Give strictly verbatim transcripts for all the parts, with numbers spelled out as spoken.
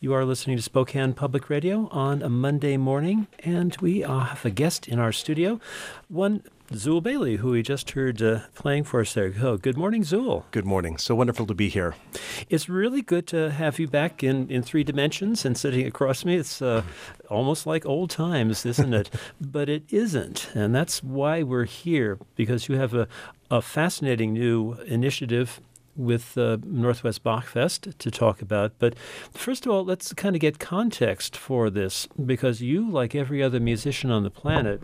You are listening to Spokane Public Radio on a Monday morning, and we uh, have a guest in our studio, one Zool Bailey, who we just heard uh, playing for us there. Oh, good morning, Zool. Good morning. So wonderful to be here. It's really good to have you back in, in three dimensions and sitting across me. It's uh, almost like old times, isn't it? But it isn't, and that's why we're here, because you have a, a fascinating new initiative with uh, Northwest Bachfest to talk about. But first of all, let's kind of get context for this, because you, like every other musician on the planet,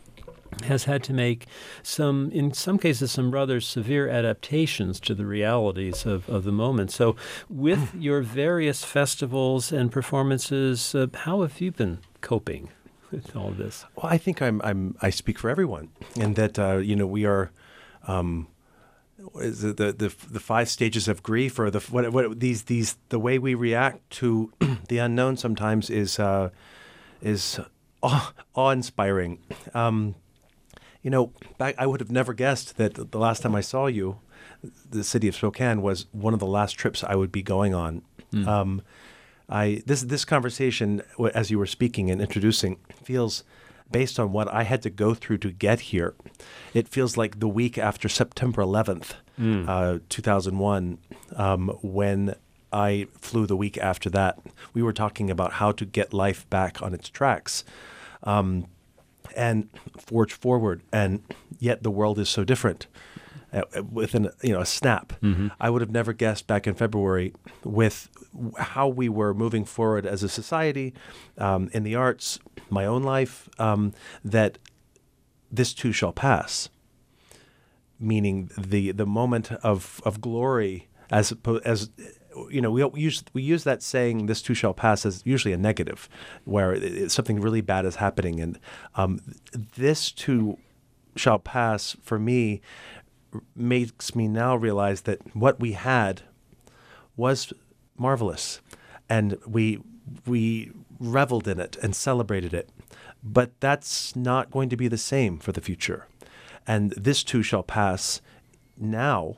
has had to make some, in some cases, some rather severe adaptations to the realities of, of the moment. So with your various festivals and performances, uh, how have you been coping with all of this? Well, I think I'm, I'm, I speak for everyone, and that, uh, you know, we are, um, is it the, the, the five stages of grief, or the, what, what, these, these, the way we react to the unknown sometimes is, uh, is awe, awe-inspiring. Um, You know, back, I would have never guessed that the last time I saw you, the city of Spokane was one of the last trips I would be going on. Mm. Um, I this this conversation, as you were speaking and introducing, feels based on what I had to go through to get here. It feels like the week after September eleventh, mm. uh, two thousand one, um, when I flew the week after that. We were talking about how to get life back on its tracks. Um, and forge forward, and yet the world is so different uh, within you know a snap. Mm-hmm. I would have never guessed back in February with how we were moving forward as a society, um, in the arts, my own life, um, that this too shall pass. Meaning the the moment of, of glory, as as you know, we use we use that saying "this too shall pass" as usually a negative, where it, something really bad is happening, and um, this too shall pass for me makes me now realize that what we had was marvelous, and we we reveled in it and celebrated it, but that's not going to be the same for the future, and this too shall pass now.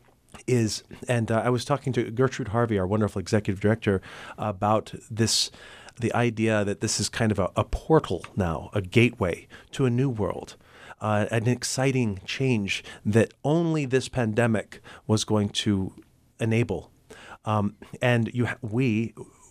Is and uh, I was talking to Gertrude Harvey, our wonderful executive director, about this, the idea that this is kind of a, a portal now, a gateway to a new world, uh, an exciting change that only this pandemic was going to enable, um, and you, we,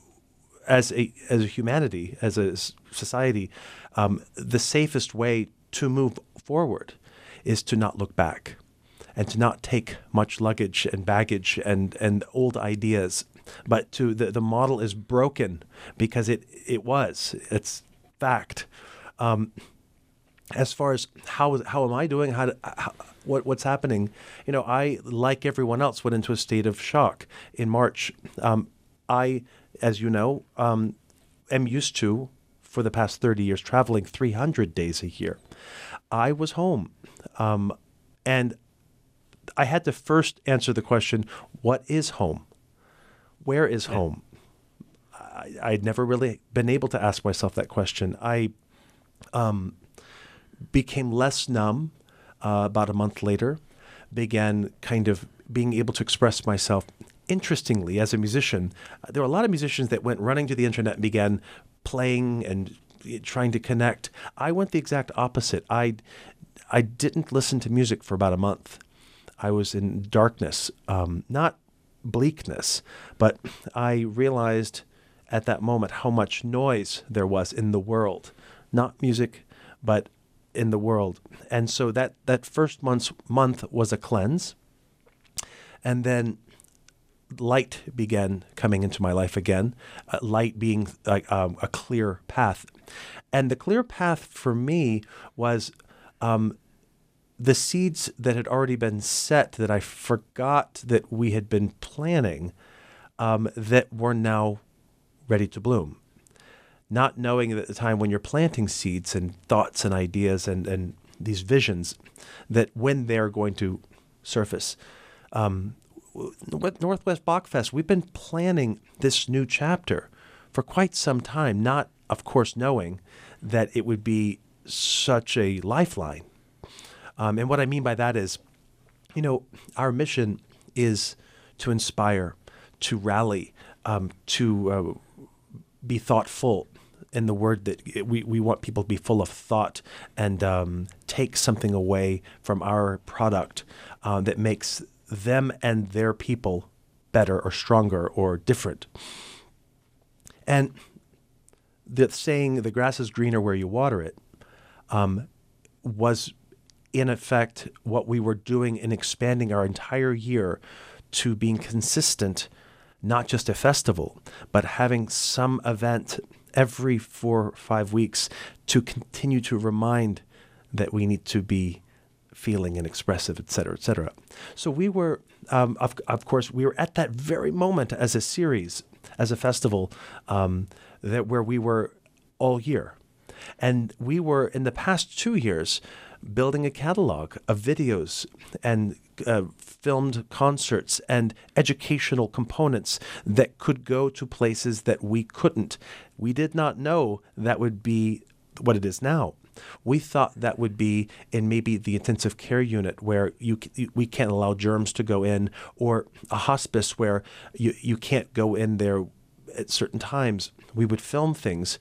as a as a humanity, as a society, um, the safest way to move forward is to not look back, and to not take much luggage and baggage and, and old ideas, but to the, the model is broken because it, it was, it's fact. Um, as far as how how am I doing, how, to, how what what's happening, you know, I, like everyone else, went into a state of shock in March. Um, I, as you know, um, am used to, for the past thirty years, traveling three hundred days a year. I was home, um, and I had to first answer the question, what is home? Where is yeah. home? I, I'd never really been able to ask myself that question. I um, became less numb uh, about a month later, began kind of being able to express myself. Interestingly, as a musician, there were a lot of musicians that went running to the internet and began playing and trying to connect. I went the exact opposite. I, I didn't listen to music for about a month. I was in darkness, um, not bleakness, but I realized at that moment how much noise there was in the world, not music, but in the world. And so that, that first month's, month was a cleanse, and then light began coming into my life again, uh, light being like um, a clear path. And the clear path for me was um, the seeds that had already been set that I forgot that we had been planting, um, that were now ready to bloom. Not knowing at the time when you're planting seeds and thoughts and ideas and, and these visions, that when they're going to surface. Um, with Northwest Bachfest, we've been planning this new chapter for quite some time, not, of course, knowing that it would be such a lifeline. Um, and what I mean by that is, you know, our mission is to inspire, to rally, um, to uh, be thoughtful in the word that it, we, we want people to be full of thought and um, take something away from our product uh, that makes them and their people better or stronger or different. And the saying, the grass is greener where you water it, um, was in effect what we were doing in expanding our entire year to being consistent, not just a festival, but having some event every four or five weeks to continue to remind that we need to be feeling and expressive, et cetera, et cetera. So we were, um, of, of course, we were at that very moment as a series, as a festival, um, that where we were all year. And we were, in the past two years, building a catalog of videos and uh, filmed concerts and educational components that could go to places that we couldn't. We did not know that would be what it is now. We thought that would be in maybe the intensive care unit where you we can't allow germs to go in, or a hospice where you, you can't go in there at certain times. We would film things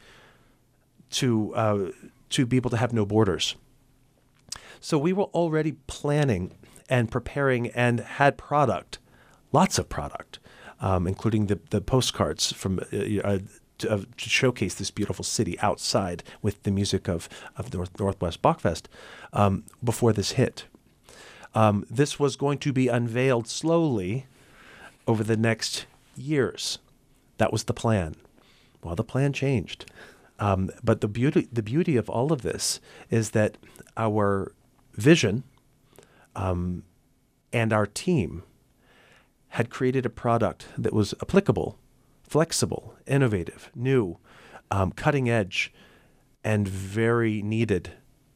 to uh, to be able to have no borders. So we were already planning and preparing and had product, lots of product, um, including the, the postcards from uh, uh, to, uh, to showcase this beautiful city outside with the music of, of North, Northwest Bachfest um, before this hit. Um, this was going to be unveiled slowly over the next years. That was the plan. Well, the plan changed. Um, but the beauty, the beauty of all of this is that our vision um, and our team had created a product that was applicable, flexible, innovative, new, um, cutting edge, and very needed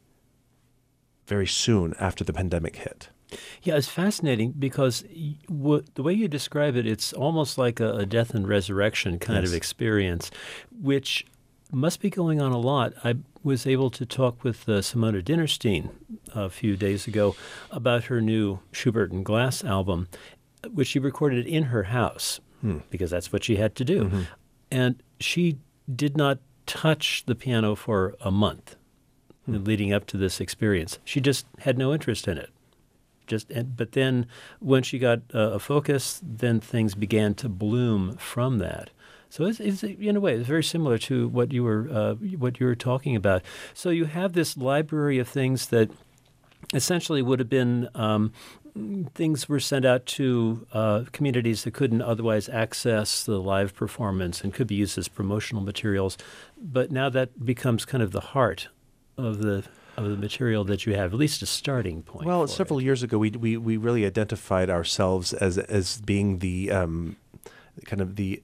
very soon after the pandemic hit. Yeah, it's fascinating because y- w- the way you describe it, it's almost like a, a death and resurrection kind Yes. of experience, which must be going on a lot. I was able to talk with uh, Simona Dinnerstein a few days ago about her new Schubert and Glass album, which she recorded in her house Hmm. because that's what she had to do. Mm-hmm. And she did not touch the piano for a month Hmm. leading up to this experience. She just had no interest in it. Just, and, but then when she got uh, a focus, then things began to bloom from that. So it's, it's in a way, it's very similar to what you were uh, what you were talking about. So you have this library of things that essentially would have been um, things were sent out to uh, communities that couldn't otherwise access the live performance and could be used as promotional materials. But now that becomes kind of the heart of the of the material that you have, at least a starting point. Well, for several it. years ago, we, we we really identified ourselves as as being the um, kind of the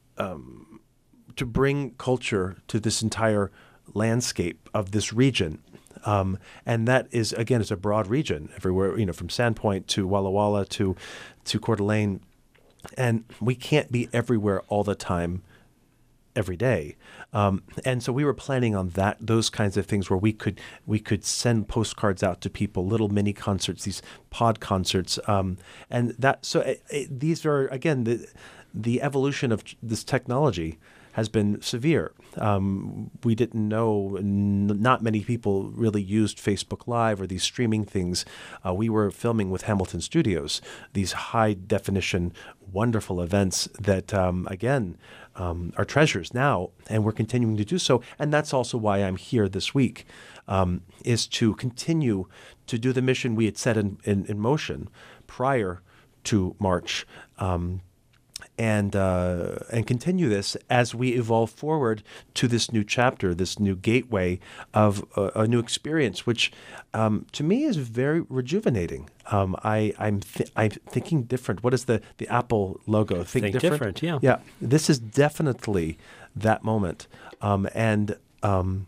um, to bring culture to this entire landscape of this region, um, and that is again is a broad region everywhere. You know, from Sandpoint to Walla Walla to to Coeur d'Alene, and we can't be everywhere all the time, every day. Um, and so we were planning on that, those kinds of things where we could we could send postcards out to people, little mini concerts, these pod concerts, um, and that. So it, it, these are again the the evolution of this technology has been severe. Um, we didn't know, n- not many people really used Facebook Live or these streaming things. Uh, we were filming with Hamilton Studios, these high definition, wonderful events that, um, again, um, are treasures now, and we're continuing to do so. And that's also why I'm here this week, um, is to continue to do the mission we had set in, in, in motion prior to March, um, and uh, and continue this as we evolve forward to this new chapter, this new gateway of a, a new experience, which um, to me is very rejuvenating. Um, I, I'm th- I'm thinking different. What is the, the Apple logo? Think, Think different, yeah. Yeah, this is definitely that moment. Um, and um,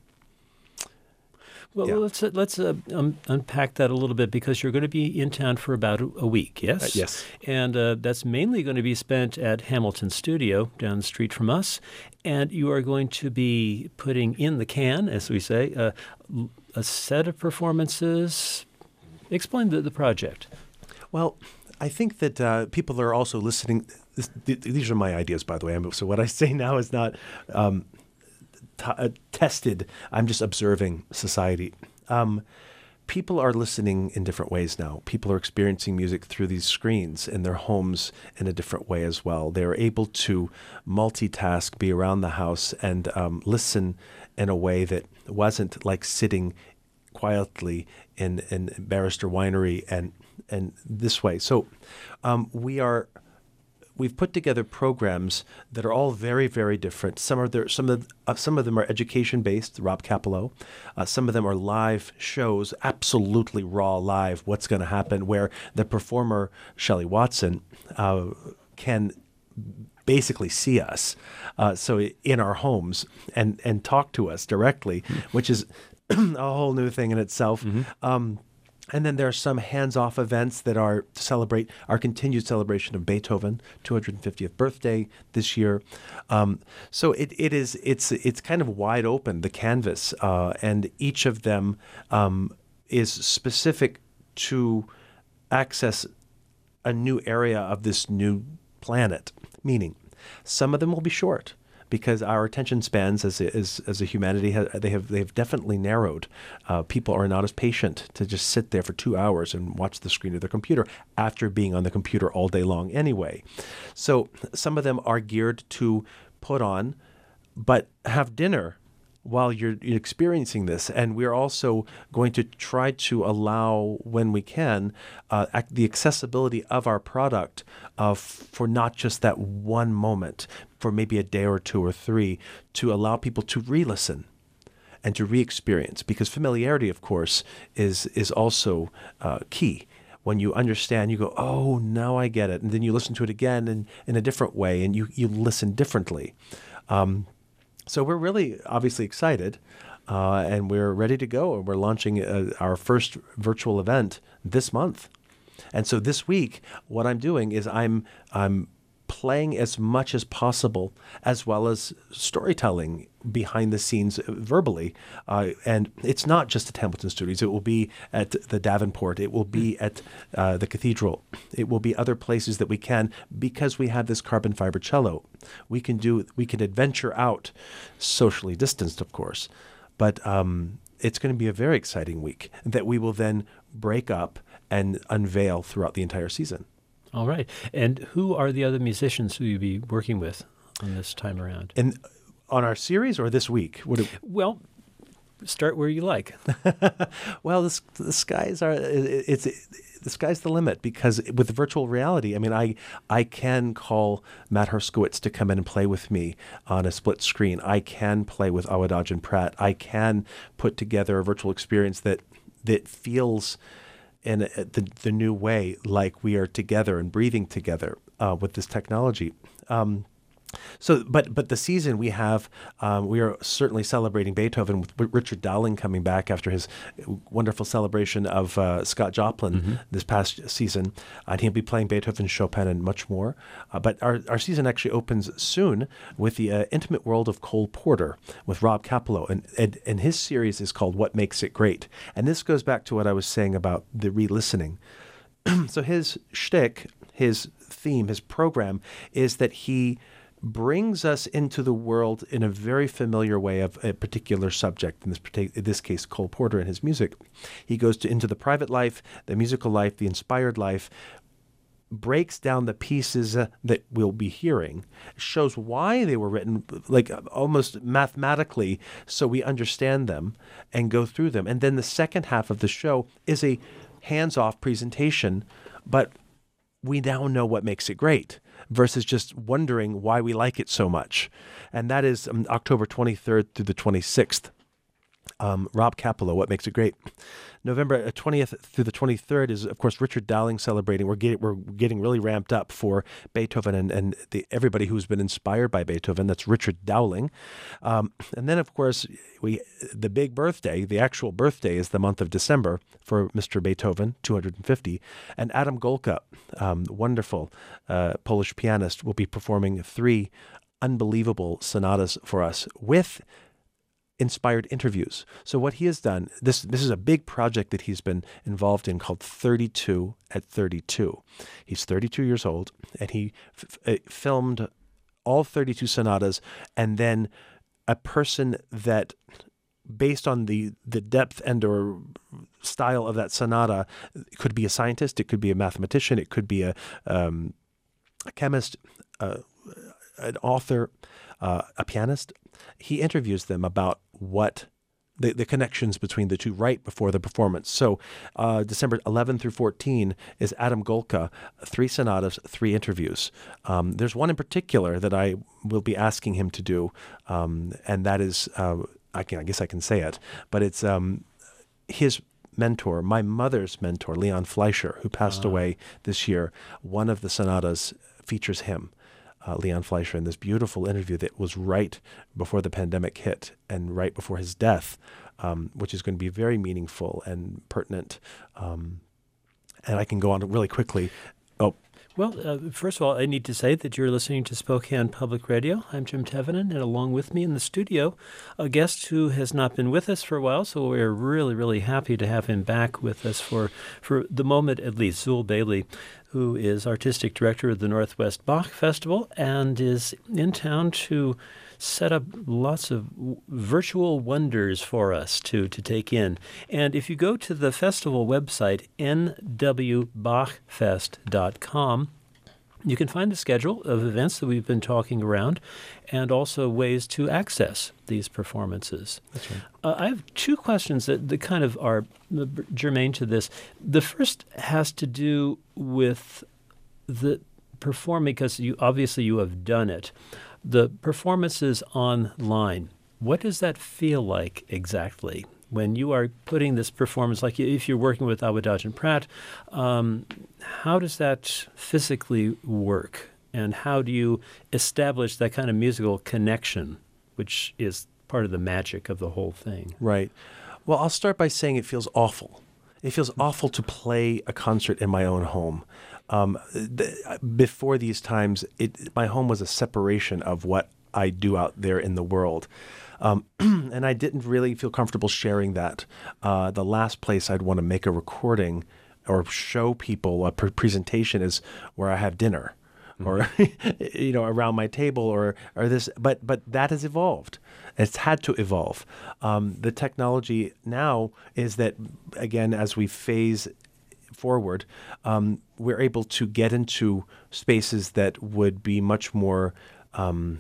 Well, Yeah. let's uh, let's uh, um, unpack that a little bit because you're going to be in town for about a, a week, yes? Uh, yes. And uh, that's mainly going to be spent at Hamilton Studio down the street from us. And you are going to be putting in the can, as we say, uh, l- a set of performances. Explain the, the project. Well, I think that uh, people are also listening. This, th- these are my ideas, by the way. So what I say now is not um, t- uh, tested. I'm just observing society. Um, people are listening in different ways now. People are experiencing music through these screens in their homes in a different way as well. They're able to multitask, be around the house, and um, listen in a way that wasn't like sitting quietly in in Barrister Winery and and this way. So um, we are. We've put together programs that are all very, very different. Some are there. Some of uh, some of them are education based. Rob Capello. Uh, some of them are live shows, absolutely raw live. What's going to happen? Where the performer Shelley Watson uh, can basically see us, uh, so in our homes and and talk to us directly, mm-hmm. which is a whole new thing in itself. Mm-hmm. Um, And then there are some hands-off events that are to celebrate our continued celebration of Beethoven, two hundred fiftieth birthday this year. Um, so it, it is it's it's kind of wide open, the canvas, uh, and each of them um, is specific to access a new area of this new planet. Meaning, some of them will be short, because our attention spans as a, as, as a humanity, they have they have definitely narrowed. Uh, people are not as patient to just sit there for two hours and watch the screen of their computer after being on the computer all day long anyway. So some of them are geared to put on, but have dinner while you're experiencing this. And we're also going to try to allow, when we can, uh, ac- the accessibility of our product uh, f- for not just that one moment, for maybe a day or two or three, to allow people to re-listen and to re-experience. Because familiarity, of course, is, is also uh, key. When you understand, you go, oh, now I get it. And then you listen to it again in, in a different way, and you, you listen differently. Um, So we're really obviously excited, uh, and we're ready to go. And we're launching uh, our first virtual event this month. And so this week, what I'm doing is I'm I'm playing as much as possible, as well as storytelling behind the scenes verbally. Uh, and it's not just at Hamilton Studios. It will be at the Davenport. It will be at uh, the Cathedral. It will be other places that we can, because we have this carbon fiber cello. We can do. We can adventure out, socially distanced, of course. But um, it's going to be a very exciting week that we will then break up and unveil throughout the entire season. All right. And who are the other musicians who you'll be working with on this time around? And on our series or this week? What do, well, start where you like. well, the, the skies are it's it, the sky's the limit, because with virtual reality, I mean, I I can call Matt Herskowitz to come in and play with me on a split screen. I can play with Awadaj Pratt. I can put together a virtual experience that that feels in a, the the new way, like we are together and breathing together uh, with this technology. Um, So, but but the season we have, um, we are certainly celebrating Beethoven with Richard Dowling coming back after his wonderful celebration of uh, Scott Joplin mm-hmm. this past season, and he'll be playing Beethoven, Chopin, and much more. Uh, but our our season actually opens soon with the uh, intimate world of Cole Porter with Rob Capello, and, and and his series is called What Makes It Great, and this goes back to what I was saying about the re-listening. So his shtick, his theme, his program is that he brings us into the world in a very familiar way of a particular subject, in this, in this case, Cole Porter and his music. He goes to, into the private life, the musical life, the inspired life, breaks down the pieces uh, that we'll be hearing, shows why they were written, like almost mathematically, so we understand them and go through them. And then the second half of the show is a hands-off presentation, but we now know what makes it great, versus just wondering why we like it so much. And that is um, October twenty-third through the twenty-sixth. Um, Rob Capello, What Makes It Great. November twentieth through the twenty-third is, of course, Richard Dowling celebrating. We're getting, we're getting really ramped up for Beethoven and, and the, everybody who's been inspired by Beethoven. That's Richard Dowling. Um, and then, of course, we the big birthday, the actual birthday is the month of December for Mister Beethoven, two hundred fifty. And Adam Golka, um, wonderful uh, Polish pianist, will be performing three unbelievable sonatas for us with inspired interviews. So what he has done, this this is a big project that he's been involved in called thirty-two at thirty-two. He's thirty-two years old, and he f- f- filmed all thirty-two sonatas, and then a person that, based on the, the depth and or style of that sonata, it could be a scientist, it could be a mathematician, it could be a, um, a chemist, uh, an author, uh, a pianist. He interviews them about what the, the connections between the two right before the performance. So uh, December eleventh through fourteenth is Adam Golka, three sonatas, three interviews. Um, there's one in particular that I will be asking him to do, um, and that is, uh, I, can, I guess I can say it, but it's um, his mentor, my mother's mentor, Leon Fleischer, who passed uh. away this year. One of the sonatas features him. Uh, Leon Fleischer, in this beautiful interview that was right before the pandemic hit and right before his death, um, which is going to be very meaningful and pertinent. Um, and I can go on really quickly. Oh, Well, uh, first of all, I need to say that you're listening to Spokane Public Radio. I'm Jim Tevenin, and along with me in the studio, a guest who has not been with us for a while, so we're really, really happy to have him back with us for, for the moment at least. Zuul Bailey, who is artistic director of the Northwest Bach Festival and is in town to set up lots of w- virtual wonders for us to, to take in. And if you go to the festival website, n w bach fest dot com, you can find a schedule of events that we've been talking around and also ways to access these performances. That's right. Uh, I have two questions that, that kind of are germane to this. The first has to do with the performing, because you obviously you have done it. The performances online, what does that feel like exactly? When you are putting this performance, like if you're working with Awadaj and Pratt, um, how does that physically work? And how do you establish that kind of musical connection, which is part of the magic of the whole thing? Right. Well, I'll start by saying it feels awful. It feels awful to play a concert in my own home. Um, th- before these times, it, my home was a separation of what I do out there in the world. Um, and I didn't really feel comfortable sharing that. Uh, the last place I'd want to make a recording or show people a pre- presentation is where I have dinner, mm-hmm. or you know, around my table, or or this. But but that has evolved. It's had to evolve. Um, the technology now is that, again, as we phase forward, um, we're able to get into spaces that would be much more um,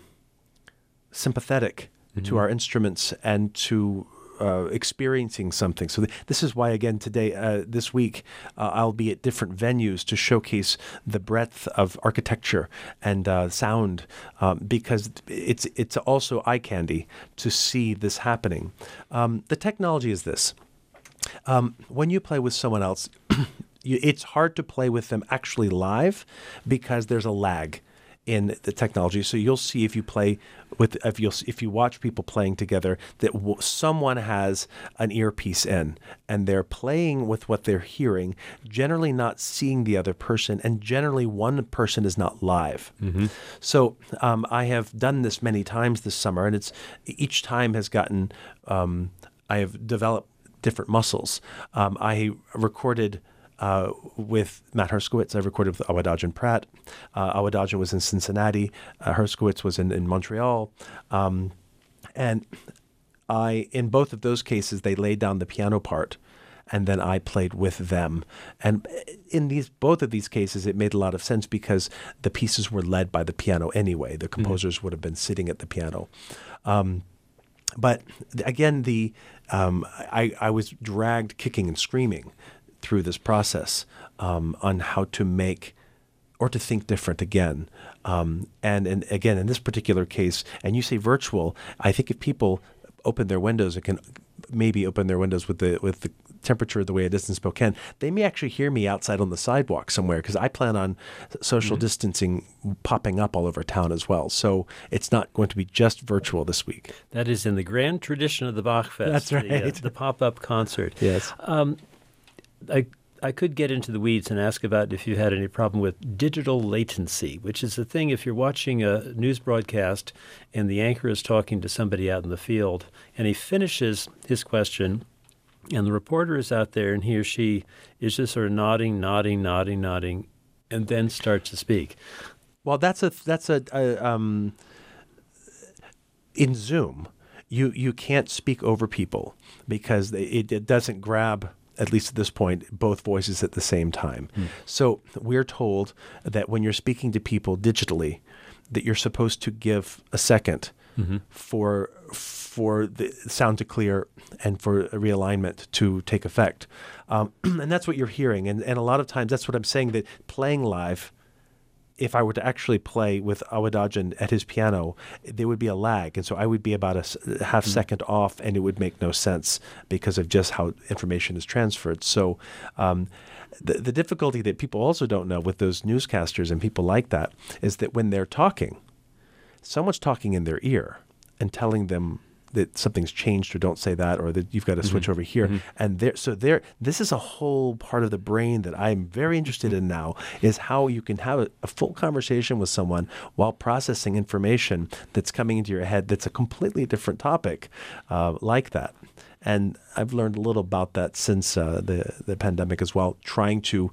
sympathetic mm-hmm. to our instruments and to uh, experiencing something. So th- this is why, again, today, uh, this week, uh, I'll be at different venues to showcase the breadth of architecture and uh, sound, um, because it's it's also eye candy to see this happening. Um, the technology is this. Um, when you play with someone else, you, it's hard to play with them actually live because there's a lag in the technology. So you'll see if you play with, if you if you watch people playing together, that w- someone has an earpiece in and they're playing with what they're hearing, generally not seeing the other person, and generally one person is not live. Mm-hmm. So um, I have done this many times this summer, and it's each time has gotten, um, I have developed different muscles. Um, I recorded Uh, with Matt Herskowitz. I recorded with Awadaj and Pratt. Uh, Awadaj was in Cincinnati. Uh, Herskowitz was in, in Montreal. Um, and I, in both of those cases, they laid down the piano part, and then I played with them. And in these both of these cases, it made a lot of sense because the pieces were led by the piano anyway. The composers mm-hmm. would have been sitting at the piano. Um, but again, the um, I, I was dragged kicking and screaming through this process um, on how to make or to think different again. Um, and, and again, in this particular case, and you say virtual, I think if people open their windows and can maybe open their windows with the with the temperature the way it is in Spokane, they may actually hear me outside on the sidewalk somewhere, because I plan on social mm-hmm. distancing popping up all over town as well. So it's not going to be just virtual this week. That is in the grand tradition of the Bach Fest. That's right. The, uh, the pop-up concert. Yes. Um, I I could get into the weeds and ask about if you had any problem with digital latency, which is the thing if you're watching a news broadcast and the anchor is talking to somebody out in the field and he finishes his question and the reporter is out there and he or she is just sort of nodding, nodding, nodding, nodding, and then starts to speak. Well, that's a that's a, a um, in Zoom, you you can't speak over people because it, it doesn't grab, at least at this point, both voices at the same time. Mm. So we're told that when you're speaking to people digitally, that you're supposed to give a second mm-hmm. for for the sound to clear and for a realignment to take effect. Um, and that's what you're hearing. And, and a lot of times that's what I'm saying, that playing live, if I were to actually play with Awadagin at his piano, there would be a lag. And so I would be about a half mm-hmm. second off, and it would make no sense because of just how information is transferred. So um, the, the difficulty that people also don't know with those newscasters and people like that is that when they're talking, someone's talking in their ear and telling them that something's changed or don't say that or that you've got to switch mm-hmm. over here. Mm-hmm. And there, so there, this is a whole part of the brain that I'm very interested in now, is how you can have a, a full conversation with someone while processing information that's coming into your head that's a completely different topic uh, like that. And I've learned a little about that since uh, the, the pandemic as well, trying to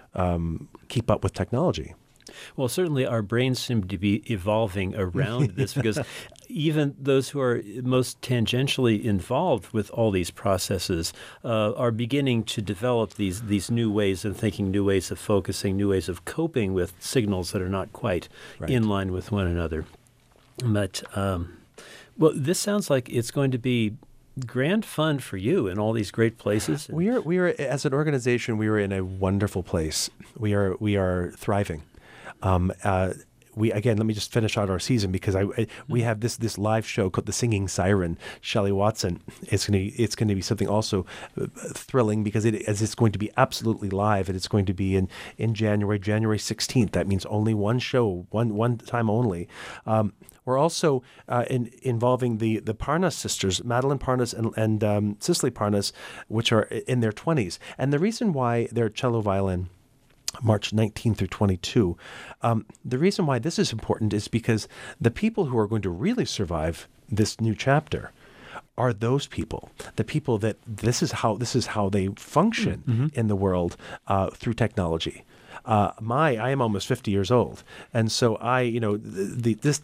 um, keep up with technology. Well, certainly our brains seem to be evolving around this because even those who are most tangentially involved with all these processes uh, are beginning to develop these these new ways of thinking, new ways of focusing, new ways of coping with signals that are not quite right. in line with one another. But, um, well, this sounds like it's going to be grand fun for you in all these great places. We are, we are, as an organization, we are in a wonderful place. We are, we are thriving. Um, uh, we again, let me just finish out our season because I, I we have this this live show called The Singing Siren. Shelley Watson. It's going to it's going to be something also uh, thrilling because it as it's going to be absolutely live, and it's going to be in, in January, January sixteenth. That means only one show, one one time only. Um, We're also uh, in, involving the, the Parnas sisters, Madeline Parnas and, and um, Cicely Parnas, which are in their twenties. And the reason why they're cello violin March nineteenth through twenty-two. Um, the reason why this is important is because the people who are going to really survive this new chapter are those people, the people that this is how this is how they function mm-hmm. in the world uh, through technology. Uh, my, I am almost fifty years old, and so I, you know, the, the this.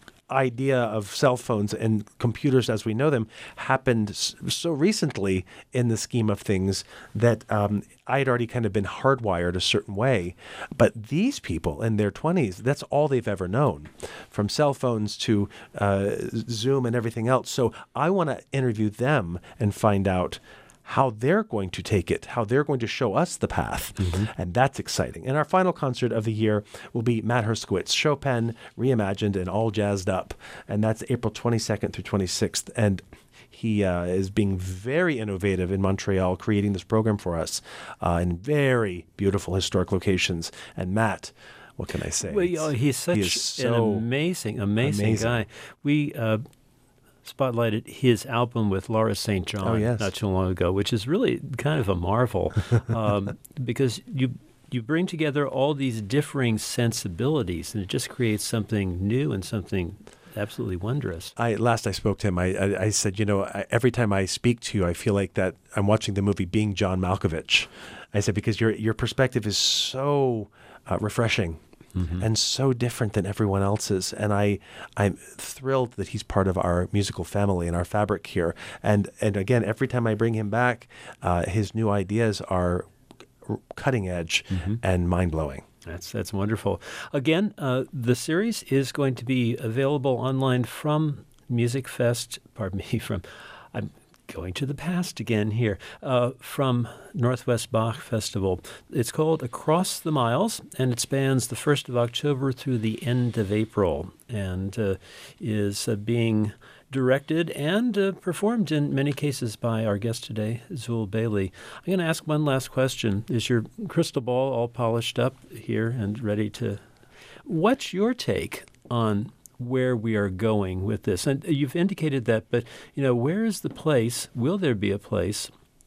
idea of cell phones and computers as we know them happened so recently in the scheme of things that um, I had already kind of been hardwired a certain way. But these people in their twenties, that's all they've ever known, from cell phones to uh, Zoom and everything else. So I want to interview them and find out how they're going to take it, how they're going to show us the path. Mm-hmm. And that's exciting. And our final concert of the year will be Matt Herskowitz, Chopin Reimagined and All Jazzed Up. And that's April twenty-second through twenty-sixth. And he uh, is being very innovative in Montreal, creating this program for us uh, in very beautiful historic locations. And Matt, what can I say? Well, you know, he's such he so an amazing, amazing, amazing guy. We... Uh, spotlighted his album with Laura Saint John oh, yes. not too long ago, which is really kind of a marvel um, because you you bring together all these differing sensibilities, and it just creates something new and something absolutely wondrous. I last I spoke to him, I, I, I said, you know, I, every time I speak to you, I feel like that I'm watching the movie Being John Malkovich. I said, because your your perspective is so uh, refreshing. Mm-hmm. And so different than everyone else's. And I, I'm thrilled that he's part of our musical family and our fabric here. And and again, every time I bring him back, uh, his new ideas are cutting edge mm-hmm. and mind-blowing. That's that's wonderful. Again, uh, the series is going to be available online from Music Fest, pardon me, from... I'm going to the past again here, uh, from Northwest Bach Festival. It's called Across the Miles, and it spans the first of October through the end of April, and uh, is uh, being directed and uh, performed in many cases by our guest today, Zuill Bailey. I'm going to ask one last question. Is your crystal ball all polished up here and ready to... What's your take on where we are going with this? And you've indicated that, but, you know, where is the place, will there be a place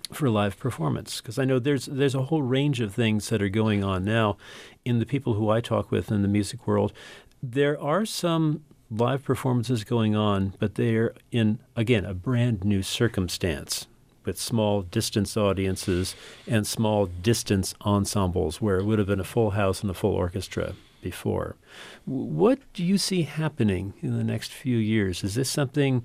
for live performance? Because I know there's there's a whole range of things that are going on now in the people who I talk with in the music world. There are some live performances going on, but they're in, again, a brand new circumstance with small distance audiences and small distance ensembles where it would have been a full house and a full orchestra before. What do you see happening in the next few years? Is this something,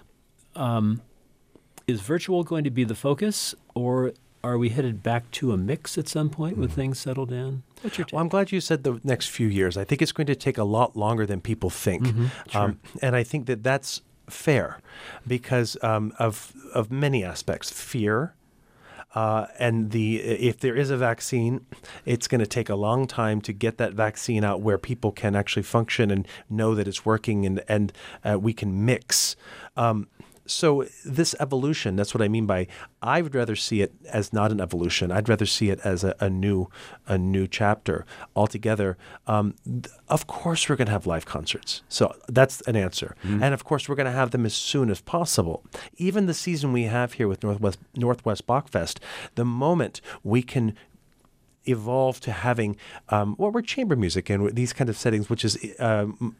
um, is virtual going to be the focus, or are we headed back to a mix at some point when mm. things settle down? What's your take? Well, I'm glad you said the next few years. I think it's going to take a lot longer than people think. Mm-hmm. Sure. Um, and I think that that's fair because um, of of many aspects. Fear, uh, and the if there is a vaccine, it's going to take a long time to get that vaccine out where people can actually function and know that it's working, and and uh, we can mix. Um, So this evolution, that's what I mean by, I would rather see it as not an evolution. I'd rather see it as a, a new a new chapter altogether. Um, th- of course, we're going to have live concerts. So that's an answer. Mm-hmm. And of course, we're going to have them as soon as possible. Even the season we have here with Northwest, Northwest Bachfest, the moment we can evolve to having, um, well, we're chamber music and these kind of settings, which is um,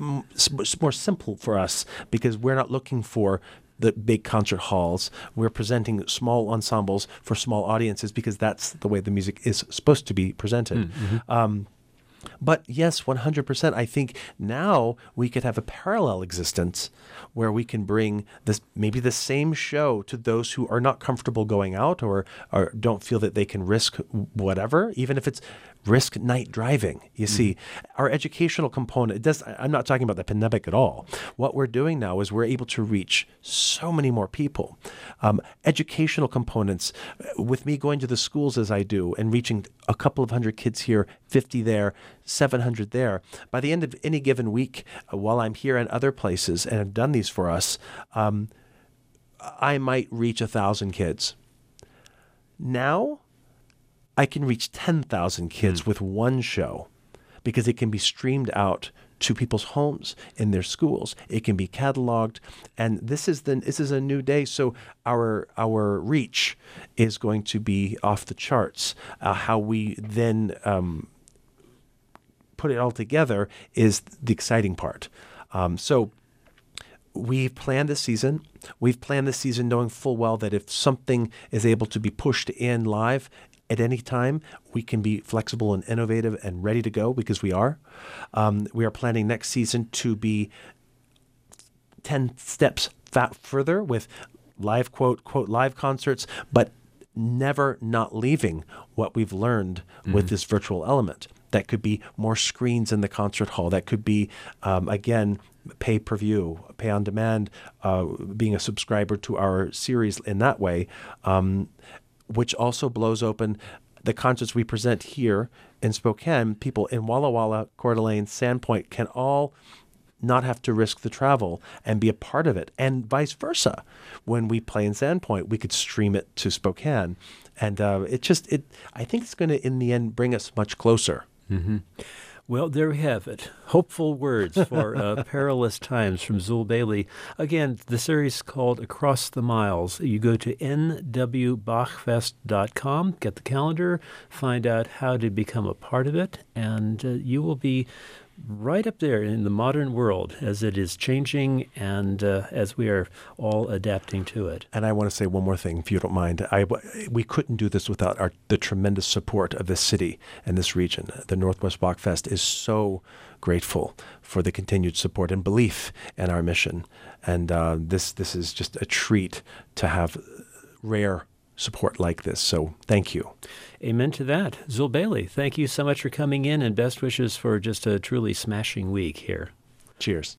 more simple for us because we're not looking for the big concert halls. We're presenting small ensembles for small audiences because that's the way the music is supposed to be presented. Mm-hmm. Um, but yes, one hundred percent. I think now we could have a parallel existence where we can bring this maybe the same show to those who are not comfortable going out or, or don't feel that they can risk whatever, even if it's risk night driving. You mm. see, our educational component, it does, I'm not talking about the pandemic at all. What we're doing now is we're able to reach so many more people. Um, educational components, with me going to the schools as I do and reaching a couple of hundred kids here, fifty there, seven hundred there. By the end of any given week, uh, while I'm here and other places and have done these for us, um, I might reach a thousand kids. Now, I can reach ten thousand kids mm. with one show because it can be streamed out to people's homes, in their schools. It can be cataloged, and this is the this is a new day. So our our reach is going to be off the charts. Uh, how we then um, put it all together is the exciting part. Um, so. We've planned this season. We've planned this season knowing full well that if something is able to be pushed in live at any time, we can be flexible and innovative and ready to go because we are. Um, we are planning next season to be ten steps fa- further with live quote, quote, live concerts, but never not leaving what we've learned mm-hmm. with this virtual element. That could be more screens in the concert hall. That could be, um, again, pay-per-view, pay-on-demand, uh, being a subscriber to our series in that way, um, which also blows open the concerts we present here in Spokane. People in Walla Walla, Coeur d'Alene, Sandpoint can all not have to risk the travel and be a part of it, and vice versa. When we play in Sandpoint, we could stream it to Spokane, and uh, it just it. I think it's going to, in the end, bring us much closer. Mm-hmm. Well, there we have it. Hopeful words for uh, perilous times from Zul Bailey. Again, the series is called Across the Miles. You go to n w bachfest dot com, get the calendar, find out how to become a part of it, and uh, you will be right up there in the modern world as it is changing and uh, as we are all adapting to it. And I want to say one more thing, if you don't mind. I, we couldn't do this without our, the tremendous support of this city and this region. The Northwest Bachfest is so grateful for the continued support and belief in our mission. And uh, this this is just a treat to have rare support like this. So thank you. Amen to that. Zul Bailey, thank you so much for coming in, and best wishes for just a truly smashing week here. Cheers.